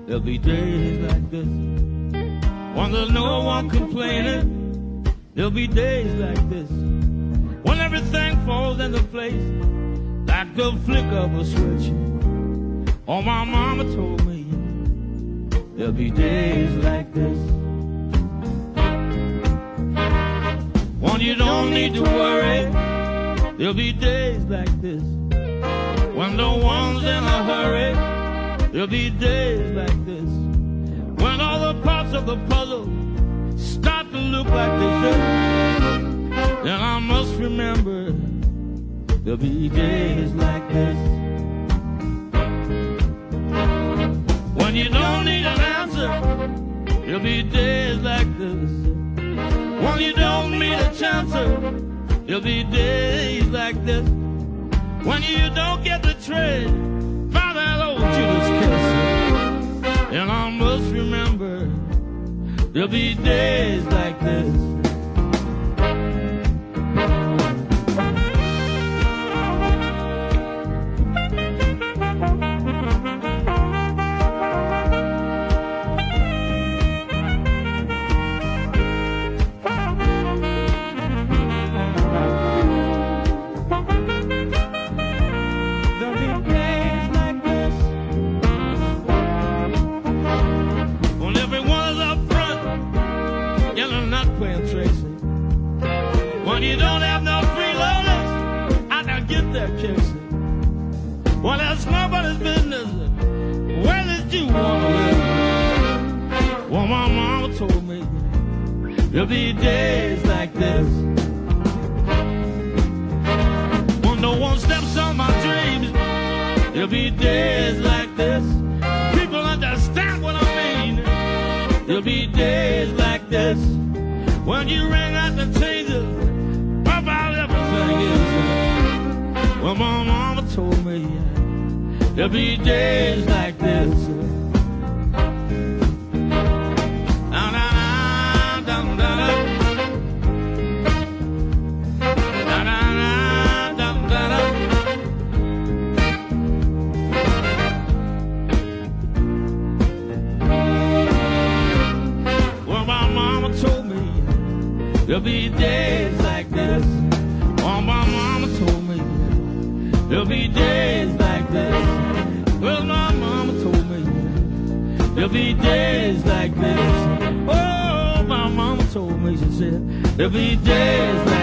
There'll be days like this when there's no one complaining. There'll be days like this when everything falls into place like the flick of a switch. Oh, my mama told me there'll be days like this when you don't need to worry. There'll be days like this when no one's in a hurry. There'll be days like this when all the parts of the puzzle start to look like they should. Then I must remember there'll be days like this when you don't need an answer. There'll be days like this when you don't need a chance. There'll be days like this when you don't get the trade by that old Judas kiss. And I must remember there'll be days like this. When you don't have no freeloaders, I can get that Casey. Well, that's nobody's business. Where did you want to live? Well, my mama told me there'll be days like this when no one steps on my dreams. There'll be days like this. People understand what I mean. There'll be days like this when you ring out the changes about everything is. Well, my mama told me there'll be days like this. Well, my mama told me there'll be days like this. Oh, my mama told me there'll be days like this. Well, my mama told me there'll be days like this. Oh, my mama told me, she said there'll be days like this.